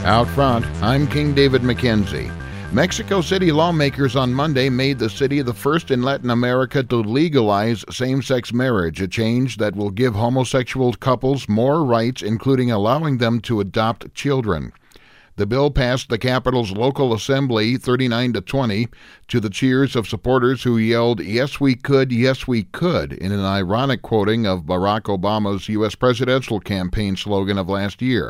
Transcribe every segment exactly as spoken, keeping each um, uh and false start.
Out front, I'm King David McKenzie. Mexico City lawmakers on Monday made the city the first in Latin America to legalize same-sex marriage, a change that will give homosexual couples more rights, including allowing them to adopt children. The bill passed the capital's local assembly thirty-nine to twenty to the cheers of supporters who yelled, "Yes, we could, yes, we could," in an ironic quoting of Barack Obama's U S presidential campaign slogan of last year.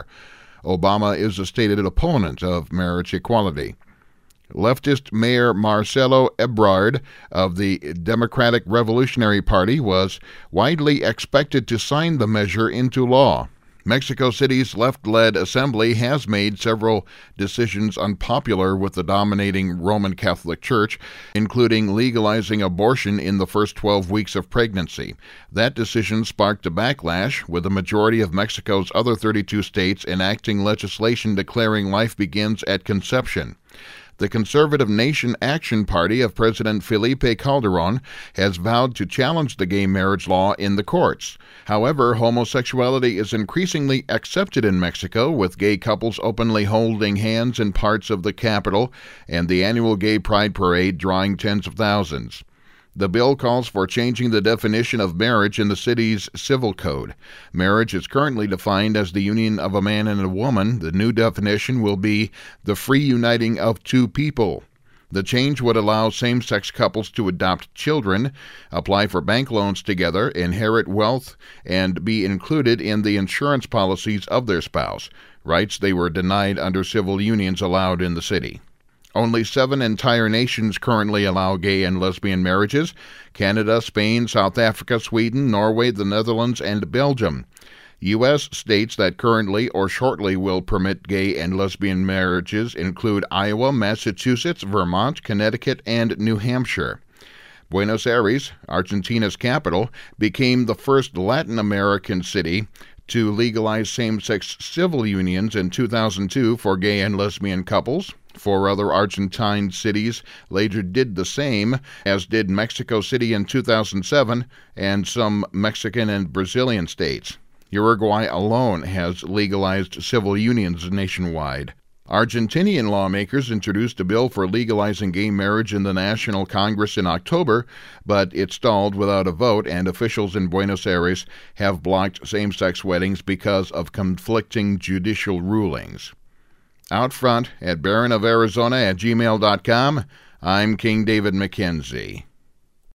Obama is a stated opponent of marriage equality. Leftist Mayor Marcelo Ebrard of the Democratic Revolutionary Party was widely expected to sign the measure into law. Mexico City's left-led assembly has made several decisions unpopular with the dominating Roman Catholic Church, including legalizing abortion in the first twelve weeks of pregnancy. That decision sparked a backlash, with the majority of Mexico's other thirty-two states enacting legislation declaring life begins at conception. The Conservative Nation Action Party of President Felipe Calderón has vowed to challenge the gay marriage law in the courts. However, homosexuality is increasingly accepted in Mexico, with gay couples openly holding hands in parts of the capital and the annual Gay Pride Parade drawing tens of thousands. The bill calls for changing the definition of marriage in the city's civil code. Marriage is currently defined as the union of a man and a woman. The new definition will be the free uniting of two people. The change would allow same-sex couples to adopt children, apply for bank loans together, inherit wealth, and be included in the insurance policies of their spouse, rights they were denied under civil unions allowed in the city. Only seven entire nations currently allow gay and lesbian marriages: Canada, Spain, South Africa, Sweden, Norway, the Netherlands, and Belgium. U S states that currently or shortly will permit gay and lesbian marriages include Iowa, Massachusetts, Vermont, Connecticut, and New Hampshire. Buenos Aires, Argentina's capital, became the first Latin American city to legalize same-sex civil unions in two thousand two for gay and lesbian couples. Four other Argentine cities later did the same, as did Mexico City in two thousand seven and some Mexican and Brazilian states. Uruguay alone has legalized civil unions nationwide. Argentinian lawmakers introduced a bill for legalizing gay marriage in the National Congress in October, but it stalled without a vote, and officials in Buenos Aires have blocked same-sex weddings because of conflicting judicial rulings. Out front at baron of arizona at gmail dot com, I'm King David McKenzie.